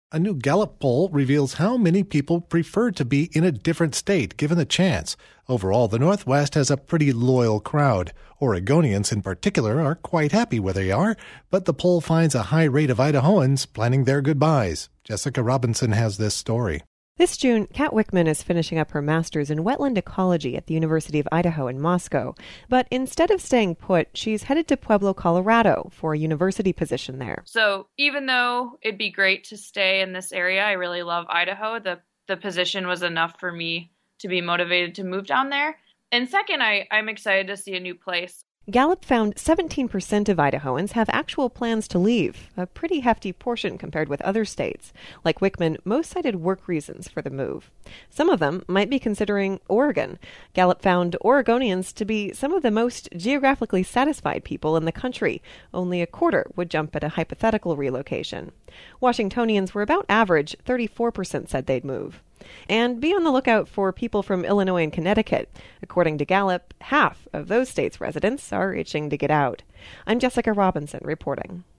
A new Gallup poll reveals how many people prefer to be in a different state given the chance. Overall, the Northwest has a pretty loyal crowd. Oregonians in particular are quite happy where they are, but the poll finds a high rate of Idahoans planning their goodbyes. Jessica Robinson has this story. This June, Kat Wickman is finishing up her master's in wetland ecology at the University of Idaho in Moscow. But instead of staying put, she's headed to Pueblo, Colorado for a university position there. So even though it'd be great to stay in this area, I really love Idaho. The position was enough for me to be motivated to move down there. And second, I'm excited to see a new place. Gallup found 17% of Idahoans have actual plans to leave, a pretty hefty portion compared with other states. Like Wickman, most cited work reasons for the move. Some of them might be considering Oregon. Gallup found Oregonians to be some of the most geographically satisfied people in the country. Only a quarter would jump at a hypothetical relocation. Washingtonians were about average, 34% said they'd move. And be on the lookout for people from Illinois and Connecticut. According to Gallup, half of those states' residents are itching to get out. I'm Jessica Robinson reporting.